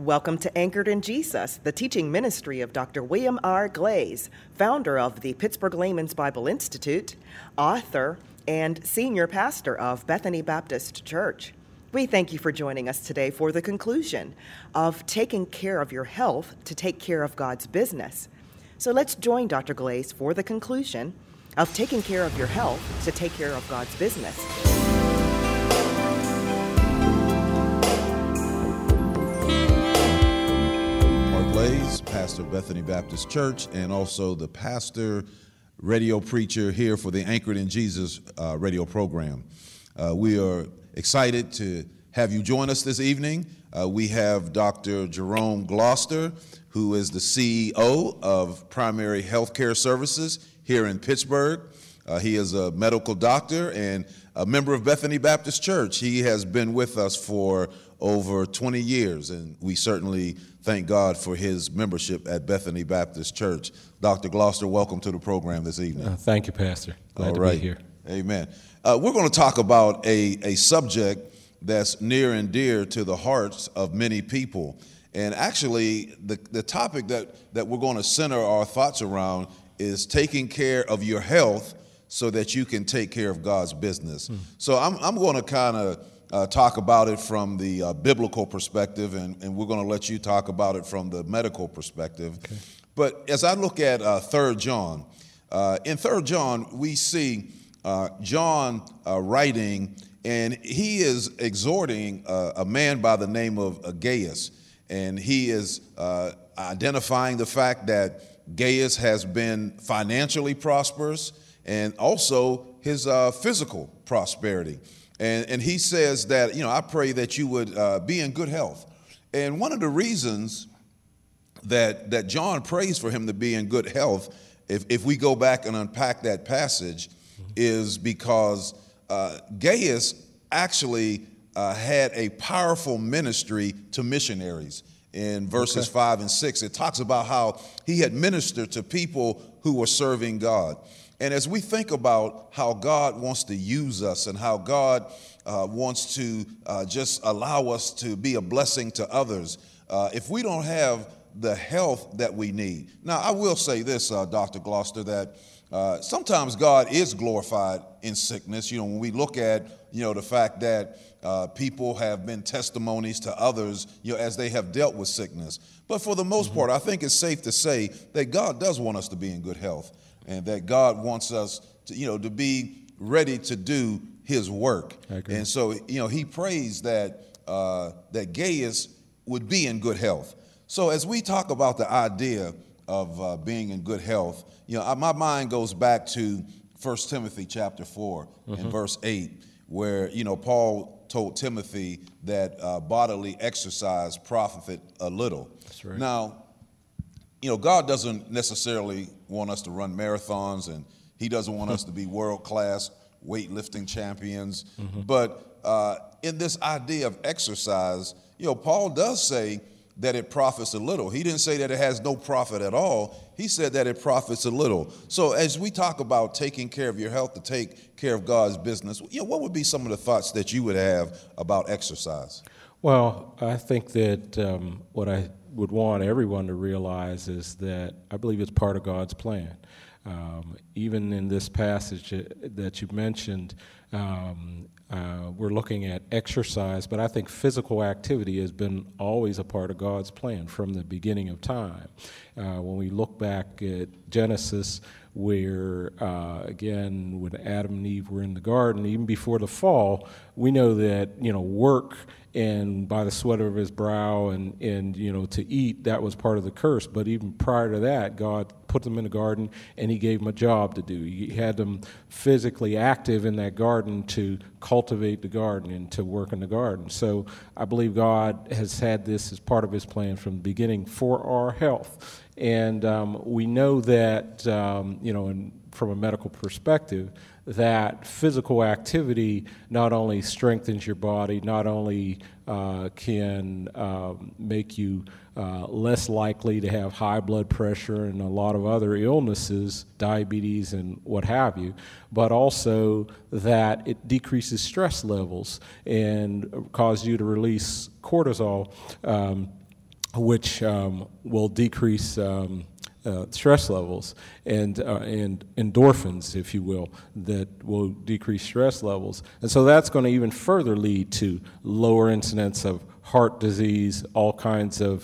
Welcome to Anchored in Jesus, the teaching ministry of Dr. William R. Glaze, founder of the Pittsburgh Layman's Bible Institute, author, and senior pastor of Bethany Baptist Church. We thank you for joining us today for the conclusion of taking care of your health to take care of God's business. So let's join Dr. Glaze for the conclusion of taking care of your health to take care of God's business. Glaze, pastor of Bethany Baptist Church, and also the pastor, radio preacher here for the Anchored in Jesus radio program. We are excited to have you join us this evening. We have Dr. Jerome Gloucester, who is the CEO of Primary Healthcare Services here in Pittsburgh. He is a medical doctor and a member of Bethany Baptist Church. He has been with us for over 20 years, and we certainly thank God for his membership at Bethany Baptist Church. Dr. Gloucester, welcome to the program this evening. Thank you, Pastor. Glad to be here. Amen. We're going to talk about a subject that's near and dear to the hearts of many people. And actually, the topic that we're going to center our thoughts around is taking care of your health so that you can take care of God's business. So I'm going to kind of talk about it from the biblical perspective, and we're going to let you talk about it from the medical perspective. Okay. But as I look at 3 John, in 3 John, we see John writing, and he is exhorting a man by the name of Gaius, and he is identifying the fact that Gaius has been financially prosperous and also his physical prosperity. And he says that, I pray that you would be in good health. And one of the reasons that John prays for him to be in good health, if we go back and unpack that passage, is because Gaius actually had a powerful ministry to missionaries. In verses 5 and 6, it talks about how he had ministered to people who were serving God. And as we think about how God wants to use us and how God wants to just allow us to be a blessing to others, if we don't have the health that we need. Now, I will say this, Dr. Gloucester, that sometimes God is glorified in sickness. When we look at, the fact that people have been testimonies to others, as they have dealt with sickness. But for the most part, I think it's safe to say that God does want us to be in good health, and that God wants us to, to be ready to do his work. And so, he prays that that Gaius would be in good health. So as we talk about the idea of being in good health, my mind goes back to 1 Timothy chapter 4 and verse 8, where, Paul told Timothy that bodily exercise profiteth a little. That's right. Now, God doesn't necessarily want us to run marathons, and he doesn't want us to be world-class weightlifting champions. But in this idea of exercise, Paul does say that it profits a little. He didn't say that it has no profit at all. He said that it profits a little. So as we talk about taking care of your health to take care of God's business, what would be some of the thoughts that you would have about exercise? Well, I think that what I would want everyone to realize is that I believe it's part of God's plan. Even in this passage that you mentioned, we're looking at exercise, but I think physical activity has been always a part of God's plan from the beginning of time. When we look back at Genesis, where, again, when Adam and Eve were in the garden, even before the fall, we know that, work and by the sweat of his brow and to eat, that was part of the curse. But even prior to that, God put them in the garden and he gave them a job to do. He had them physically active in that garden to cultivate the garden and to work in the garden. So I believe God has had this as part of his plan from the beginning for our health. And we know that, from a medical perspective, that physical activity not only strengthens your body, not only can make you less likely to have high blood pressure and a lot of other illnesses, diabetes and what have you, but also that it decreases stress levels and causes you to release cortisol. which will decrease stress levels, and endorphins, if you will, that will decrease stress levels. And so that's going to even further lead to lower incidence of heart disease, all kinds of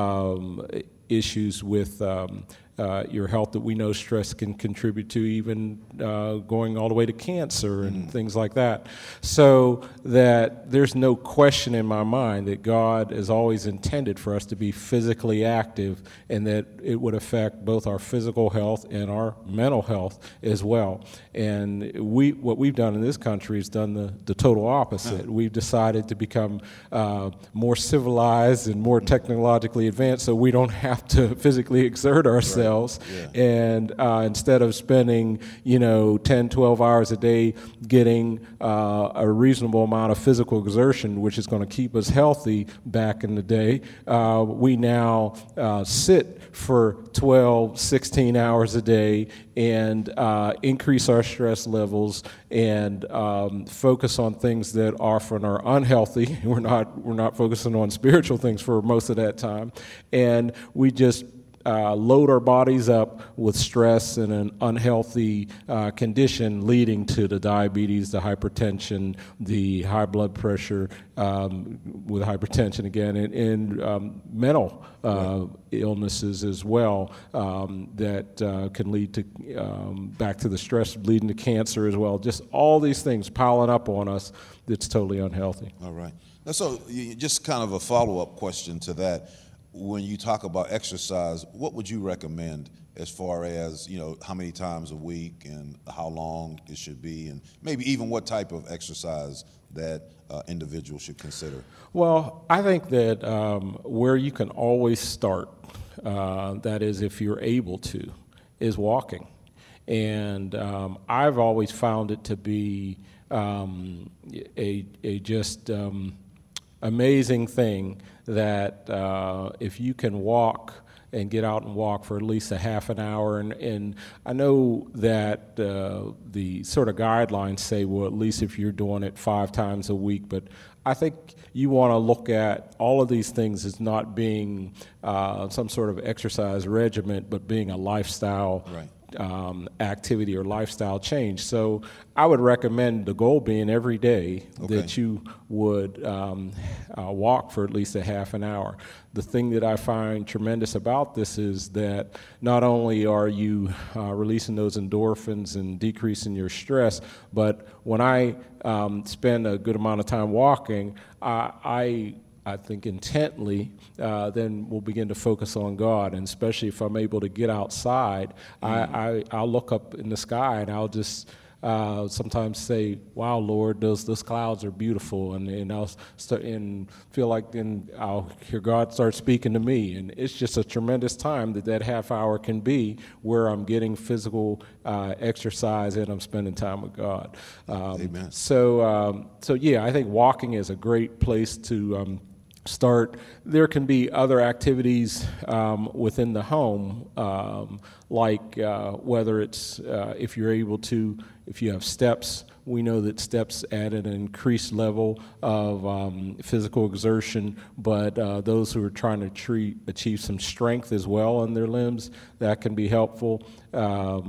issues with your health that we know stress can contribute to, even going all the way to cancer and things like that. So that there's no question in my mind that God has always intended for us to be physically active, and that it would affect both our physical health and our mental health as well. And what we've done in this country is done the total opposite. We've decided to become more civilized and more technologically advanced, so we don't have to physically exert ourselves. Yeah. And instead of spending, 10, 12 hours a day getting a reasonable amount of physical exertion, which is going to keep us healthy back in the day, we now sit for 12, 16 hours a day and increase our stress levels and focus on things that often are unhealthy. We're not focusing on spiritual things for most of that time, and we just load our bodies up with stress and an unhealthy condition, leading to the diabetes, the hypertension, the high blood pressure with hypertension again, and mental illnesses as well that can lead to back to the stress, leading to cancer as well. Just all these things piling up on us that's totally unhealthy. All right. Now, so just kind of a follow-up question to that. When you talk about exercise, what would you recommend as far as, how many times a week and how long it should be, and maybe even what type of exercise that individuals should consider? Well, I think that where you can always start, that is if you're able to, is walking. And I've always found it to be a just amazing thing that if you can walk and get out and walk for at least a half an hour, and I know that the sort of guidelines say, well, at least if you're doing it 5 times a week, but I think you want to look at all of these things as not being some sort of exercise regimen, but being a lifestyle activity or lifestyle change. So I would recommend the goal being every day that you would walk for at least a half an hour. The thing that I find tremendous about this is that not only are you releasing those endorphins and decreasing your stress, but when I spend a good amount of time walking, I think intently, then we'll begin to focus on God. And especially if I'm able to get outside, I'll look up in the sky and I'll just sometimes say, wow, Lord, those clouds are beautiful. And I'll start and feel like then I'll hear God start speaking to me. And it's just a tremendous time that half hour can be where I'm getting physical exercise and I'm spending time with God. Amen. So yeah, I think walking is a great place to start. There can be other activities within the home, like whether it's if you're able to, if you have steps. We know that steps add an increased level of physical exertion, but those who are trying to achieve some strength as well in their limbs, that can be helpful. A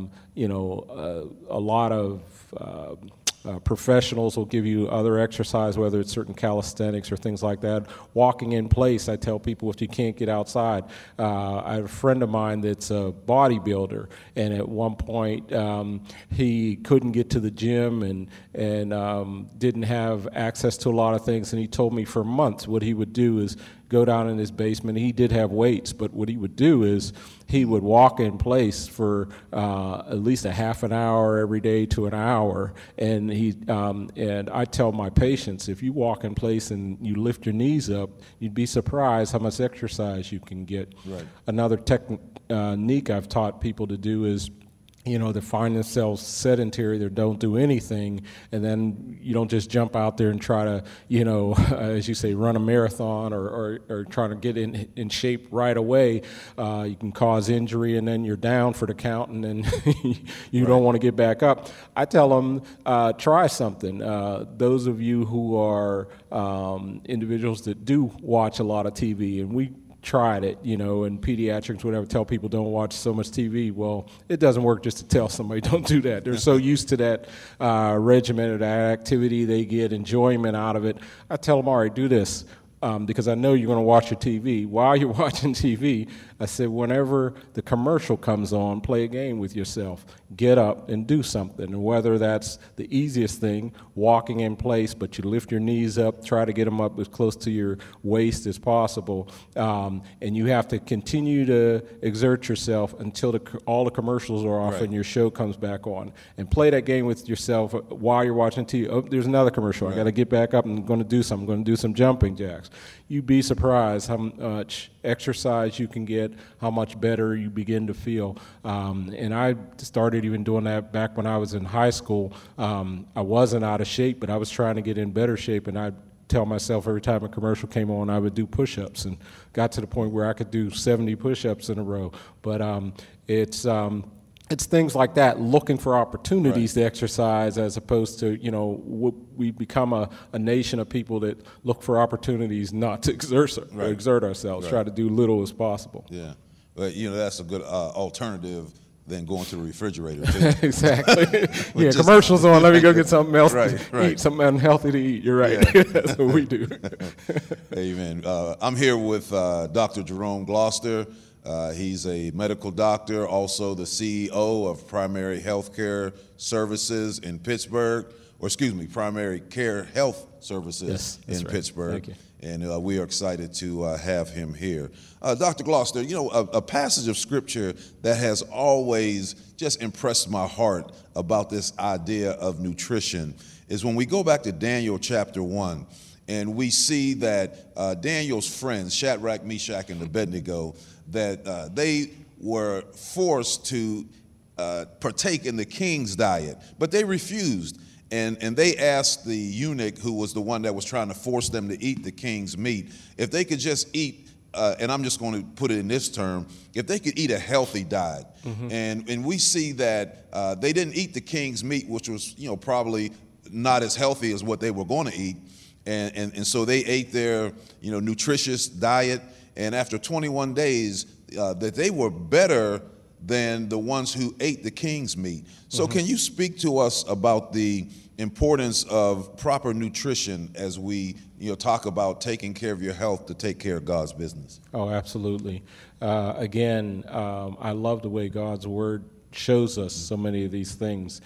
lot of professionals will give you other exercise, whether it's certain calisthenics or things like that. Walking in place, I tell people, if you can't get outside. I have a friend of mine that's a bodybuilder, and at one point he couldn't get to the gym and didn't have access to a lot of things, and he told me for months what he would do is go down in his basement. He did have weights, but what he would do is he would walk in place for at least a half an hour every day to an hour. And and I tell my patients, if you walk in place and you lift your knees up, you'd be surprised how much exercise you can get. Right. Another technique I've taught people to do is, they find themselves sedentary, they don't do anything, and then you don't just jump out there and try to, as you say, run a marathon or try to get in shape right away. You can cause injury, and then you're down for the count, and then you don't want to get back up. I tell them, try something. Those of you who are individuals that do watch a lot of TV, and we tried it, and pediatrics, whatever, tell people don't watch so much TV. Well, it doesn't work just to tell somebody don't do that. They're so used to that regimen or that activity. They get enjoyment out of it. I tell them, all right, do this. Because I know you're going to watch your TV. While you're watching TV, I said, whenever the commercial comes on, play a game with yourself. Get up and do something. And whether that's the easiest thing, walking in place, but you lift your knees up, try to get them up as close to your waist as possible. And you have to continue to exert yourself until all the commercials are off, right, and your show comes back on. And play that game with yourself while you're watching TV. Oh, there's another commercial. Right. I got to get back up and I'm going to do something. I'm going to do some jumping jacks. You'd be surprised how much exercise you can get, how much better you begin to feel. And I started even doing that back when I was in high school. I wasn't out of shape, but I was trying to get in better shape, and I'd tell myself every time a commercial came on, I would do push-ups, and got to the point where I could do 70 push-ups in a row. But it's things like that, looking for opportunities, right, to exercise, as opposed to, we become a nation of people that look for opportunities not to exert ourselves, right, try to do little as possible. Yeah, but that's a good alternative than going to the refrigerator, too. Exactly. Yeah, commercials on, let me go get something else to eat, something unhealthy to eat. You're right. Yeah. That's what we do. Amen. I'm here with Dr. Jerome Gloster. He's a medical doctor, also the CEO of Primary Healthcare Services in Pittsburgh, Primary Care Health Services in Pittsburgh. Thank you. And we are excited to have him here. Dr. Gloster, a passage of Scripture that has always just impressed my heart about this idea of nutrition is when we go back to Daniel chapter 1, and we see that Daniel's friends, Shadrach, Meshach, and Abednego, that they were forced to partake in the king's diet, but they refused. And they asked the eunuch, who was the one that was trying to force them to eat the king's meat, if they could just eat, and I'm just going to put it in this term, if they could eat a healthy diet. Mm-hmm. And we see that they didn't eat the king's meat, which was probably not as healthy as what they were going to eat. And so they ate their nutritious diet. And after 21 days, that they were better than the ones who ate the king's meat. So Can you speak to us about the importance of proper nutrition as we talk about taking care of your health to take care of God's business? Oh, absolutely. Again, I love the way God's Word shows us so many of these things.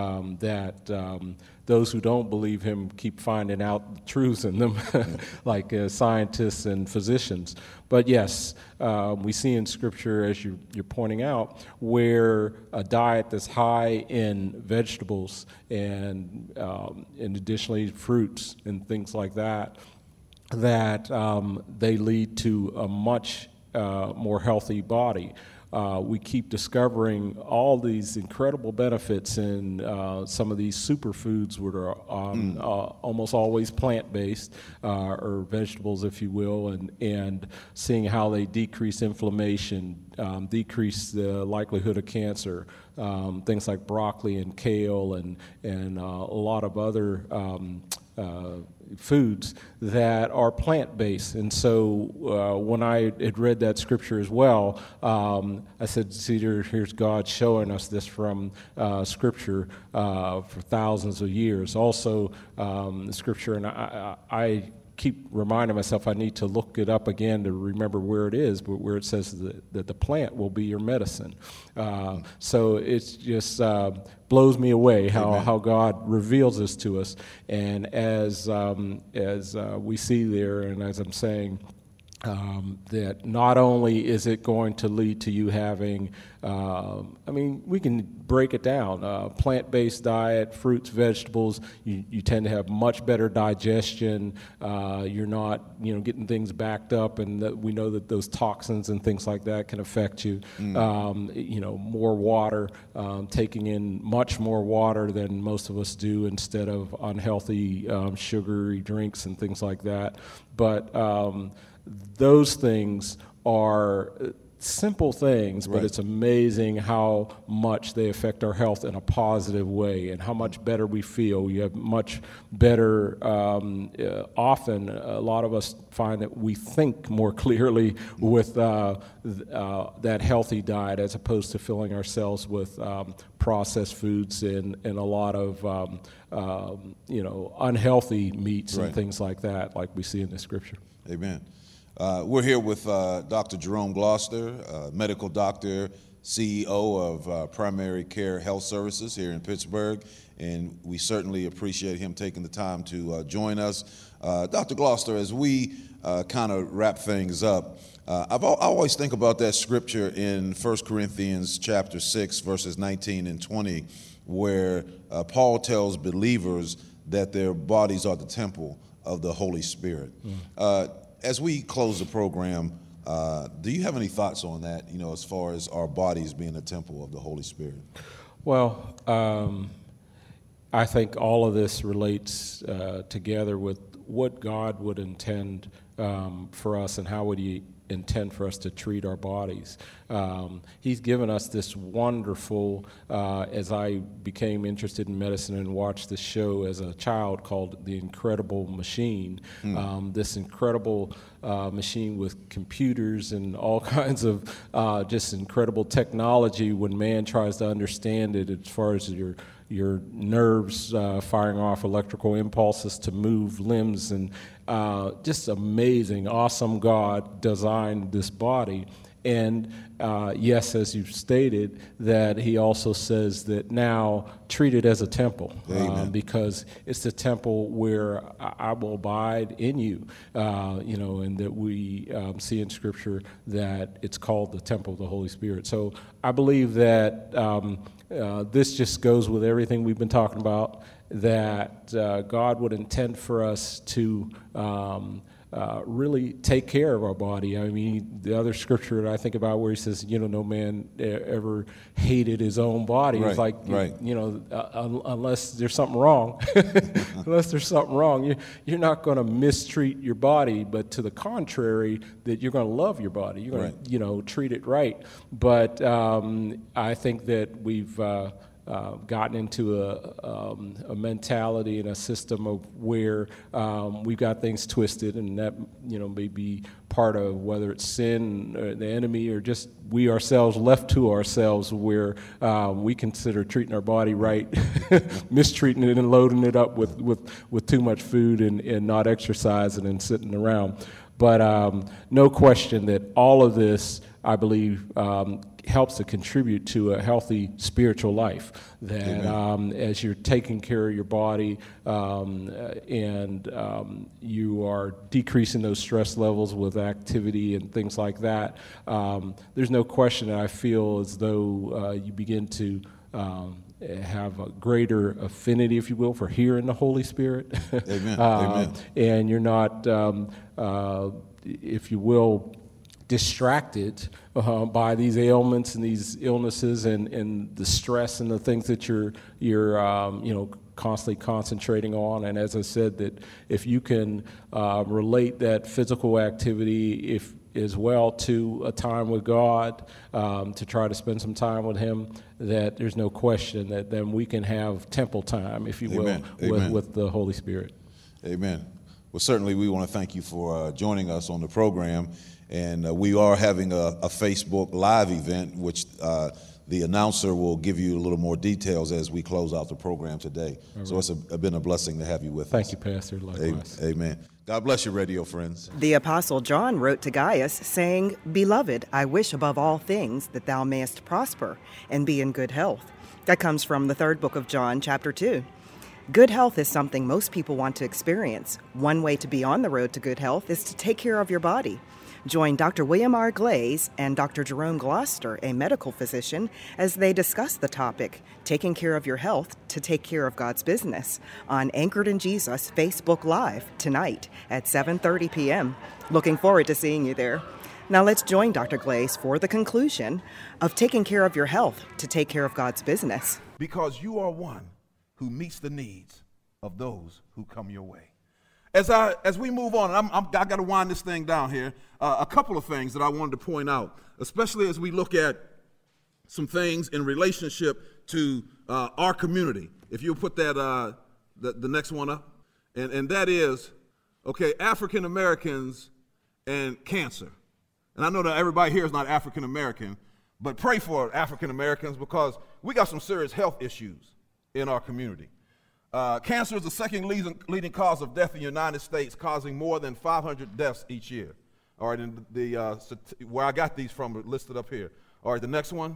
That those who don't believe him keep finding out the truths in them, like scientists and physicians. But yes, we see in Scripture, as you're pointing out, where a diet that's high in vegetables and additionally fruits and things like that, they lead to a much more healthy body. We keep discovering all these incredible benefits in some of these superfoods, which are almost always plant-based, or vegetables, if you will, and seeing how they decrease inflammation, decrease the likelihood of cancer, things like broccoli and kale and a lot of other foods that are plant-based. And so when I had read that scripture as well, I said, see, here's God showing us this from scripture for thousands of years. Also, the scripture, and I keep reminding myself I need to look it up again to remember where it is, but where it says that the plant will be your medicine. So it's just blows me away how God reveals this to us. And as we see there, and as I'm saying, that not only is it going to lead to you having, we can break it down. Plant-based diet, fruits, vegetables, you tend to have much better digestion. You're not, getting things backed up, and we know that those toxins and things like that can affect you. More water, taking in much more water than most of us do instead of unhealthy sugary drinks and things like that. But those things are simple things, but Right. it's amazing how much they affect our health in a positive way and how much better we feel. You have much better, often a lot of us find that we think more clearly with that healthy diet as opposed to filling ourselves with processed foods and a lot of unhealthy meats Right. and things like that, like we see in the scripture. Amen. We're here with Dr. Jerome Gloucester, medical doctor, CEO of Primary Care Health Services here in Pittsburgh, and we certainly appreciate him taking the time to join us. Dr. Gloucester, as we kind of wrap things up, I always think about that scripture in 1 Corinthians chapter 6, verses 19 and 20, where Paul tells believers that their bodies are the temple of the Holy Spirit. As we close the program, do you have any thoughts on that, as far as our bodies being a temple of the Holy Spirit? Well, I think all of this relates together with what God would intend for us and how would He intend for us to treat our bodies. He's given us this wonderful, as I became interested in medicine and watched this show as a child called The Incredible Machine, this incredible machine with computers and all kinds of just incredible technology when man tries to understand it as far as your nerves firing off electrical impulses to move limbs, and just amazing, awesome God designed this body. And yes, as you've stated, that He also says that now treat it as a temple, because it's the temple where I will abide in you, and that we see in Scripture that it's called the temple of the Holy Spirit. So I believe that this just goes with everything we've been talking about, that God would intend for us to really take care of our body. I mean, the other scripture that I think about where He says, no man ever hated his own body. Right, it's like, right. Unless there's something wrong, you're not going to mistreat your body, but to the contrary, that you're going to love your body. You're going to, treat it right. But I think that we've gotten into a mentality and a system of where we've got things twisted, and that may be part of whether it's sin or the enemy or just we ourselves left to ourselves, where we consider treating our body right, mistreating it and loading it up with too much food and not exercising and sitting around. But no question that all of this, I believe, helps to contribute to a healthy spiritual life, that as you're taking care of your body and you are decreasing those stress levels with activity and things like that, there's no question that I feel as though you begin to have a greater affinity, if you will, for hearing the Holy Spirit. Amen. Amen. And you're not, if you will, distracted by these ailments and these illnesses and the stress and the things that you're constantly concentrating on. And as I said, that if you can relate that physical activity as well to a time with God, to try to spend some time with Him, that there's no question that then we can have temple time, if you will, with the Holy Spirit. Amen. Well, certainly we want to thank you for joining us on the program. And we are having a Facebook Live event, which the announcer will give you a little more details as we close out the program today. Right. So it's been a blessing to have you with us. Thank you, Pastor. Likewise. Amen. God bless you, radio friends. The Apostle John wrote to Gaius, saying, "Beloved, I wish above all things that thou mayest prosper and be in good health." That comes from the 3rd book of John, chapter 2. Good health is something most people want to experience. One way to be on the road to good health is to take care of your body. Join Dr. William R. Glaze and Dr. Jerome Gloucester, a medical physician, as they discuss the topic, taking care of your health to take care of God's business, on Anchored in Jesus Facebook Live tonight at 7:30 p.m. Looking forward to seeing you there. Now let's join Dr. Glaze for the conclusion of taking care of your health to take care of God's business. Because you are one who meets the needs of those who come your way. As we move on, and I got to wind this thing down here, a couple of things that I wanted to point out, especially as we look at some things in relationship to our community. If you'll put that the next one up, and that is, okay, African Americans and cancer. And I know that everybody here is not African American, but pray for African Americans because we got some serious health issues in our community. Cancer is the second leading cause of death in the United States, causing more than 500 deaths each year. All right, and where I got these from are listed up here. All right, the next one.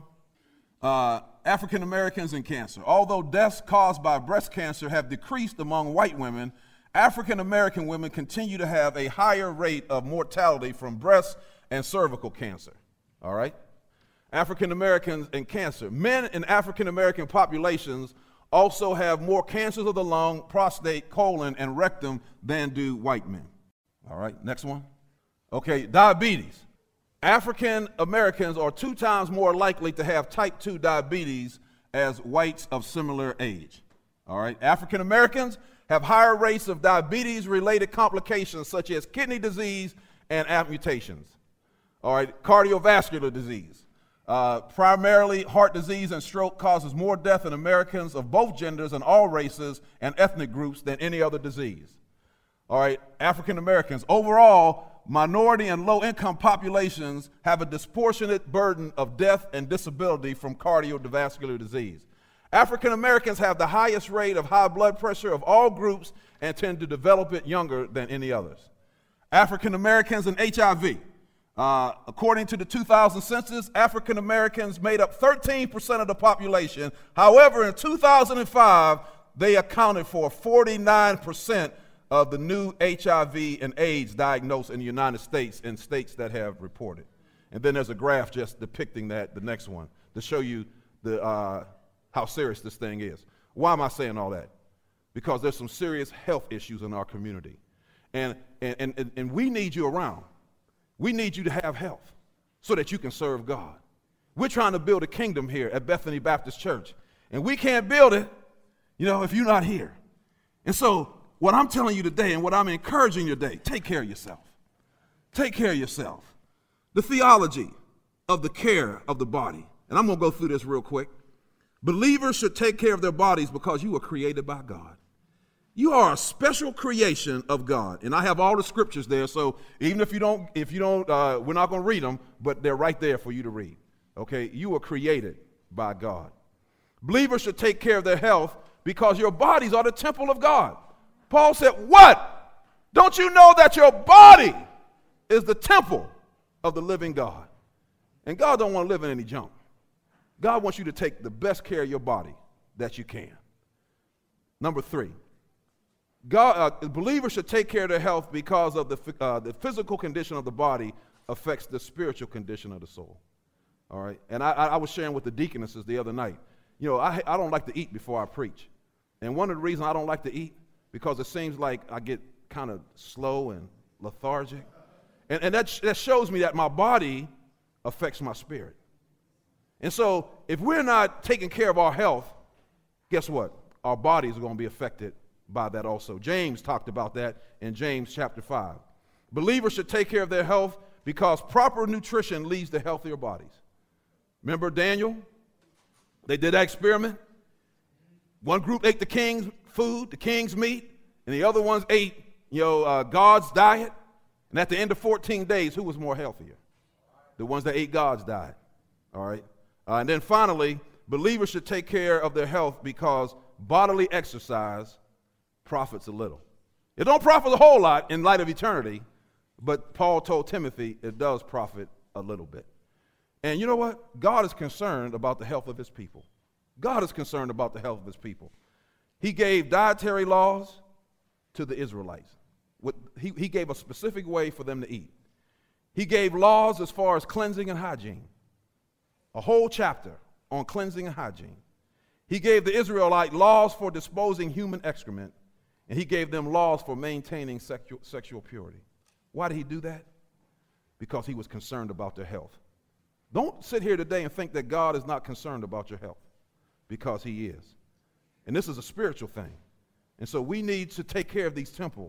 African Americans and cancer. Although deaths caused by breast cancer have decreased among white women, African American women continue to have a higher rate of mortality from breast and cervical cancer. All right? African Americans and cancer. Men in African American populations also have more cancers of the lung, prostate, colon, and rectum than do white men. All right, next one. Okay, diabetes. African Americans are 2 times more likely to have type 2 diabetes as whites of similar age. All right, African Americans have higher rates of diabetes-related complications such as kidney disease and amputations. All right, cardiovascular disease. Primarily heart disease and stroke causes more death in Americans of both genders and all races and ethnic groups than any other disease. All right, African Americans. Overall, minority and low-income populations have a disproportionate burden of death and disability from cardiovascular disease. African Americans have the highest rate of high blood pressure of all groups and tend to develop it younger than any others. African Americans and HIV. According to the 2000 census, African Americans made up 13% of the population. However, in 2005, they accounted for 49% of the new HIV and AIDS diagnosed in the United States in states that have reported. And then there's a graph just depicting that, the next one, to show you how serious this thing is. Why am I saying all that? Because there's some serious health issues in our community. And we need you around. We need you to have health so that you can serve God. We're trying to build a kingdom here at Bethany Baptist Church. And we can't build it, if you're not here. And so what I'm telling you today and what I'm encouraging you today, take care of yourself. Take care of yourself. The theology of the care of the body. And I'm going to go through this real quick. Believers should take care of their bodies because you were created by God. You are a special creation of God. And I have all the scriptures there, so even if you don't, we're not going to read them, but they're right there for you to read. Okay? You were created by God. Believers should take care of their health because your bodies are the temple of God. Paul said, what? Don't you know that your body is the temple of the living God? And God don't want to live in any junk. God wants you to take the best care of your body that you can. Number 3. Believers should take care of their health because of the physical condition of the body affects the spiritual condition of the soul. All right? And I was sharing with the deaconesses the other night. I don't like to eat before I preach. And one of the reasons I don't like to eat, because it seems like I get kind of slow and lethargic. And that shows me that my body affects my spirit. And so if we're not taking care of our health, guess what? Our bodies are going to be affected by that also. James talked about that in James chapter 5. Believers should take care of their health because proper nutrition leads to healthier bodies. Remember Daniel? They did that experiment. One group ate the king's food, the king's meat, and the other ones ate, God's diet. And at the end of 14 days, who was more healthier? The ones that ate God's diet. All right? And then finally, believers should take care of their health because bodily exercise profits a little. It don't profit a whole lot in light of eternity, but Paul told Timothy it does profit a little bit. And you know what? God is concerned about the health of his people. God is concerned about the health of his people. He gave dietary laws to the Israelites. He gave a specific way for them to eat. He gave laws as far as cleansing and hygiene. A whole chapter on cleansing and hygiene. He gave the Israelite laws for disposing human excrement, and he gave them laws for maintaining sexual purity. Why did he do that? Because he was concerned about their health. Don't sit here today and think that God is not concerned about your health, because he is. And this is a spiritual thing. And so we need to take care of these temples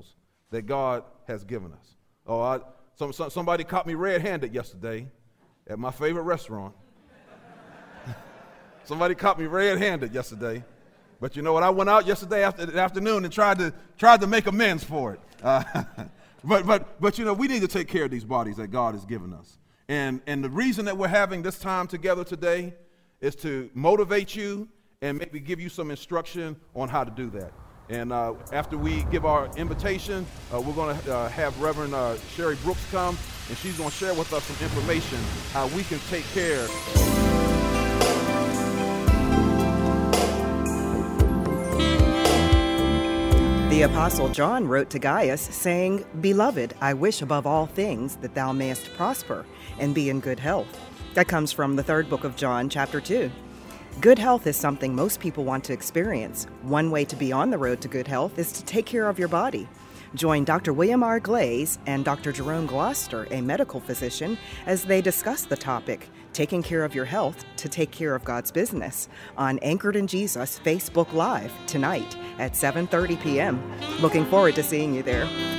that God has given us. Oh, somebody caught me red-handed yesterday at my favorite restaurant. Somebody caught me red-handed yesterday. But you know what? I went out yesterday afternoon and tried to make amends for it. But you know, we need to take care of these bodies that God has given us. And the reason that we're having this time together today is to motivate you and maybe give you some instruction on how to do that. And after we give our invitation, we're going to have Reverend Sherry Brooks come, and she's going to share with us some information how we can take care. The Apostle John wrote to Gaius, saying, "Beloved, I wish above all things that thou mayest prosper and be in good health." That comes from the third book of John, chapter 2. Good health is something most people want to experience. One way to be on the road to good health is to take care of your body. Join Dr. William R. Glaze and Dr. Jerome Gloucester, a medical physician, as they discuss the topic, taking care of your health to take care of God's business, on Anchored in Jesus Facebook Live tonight at 7:30 p.m. Looking forward to seeing you there.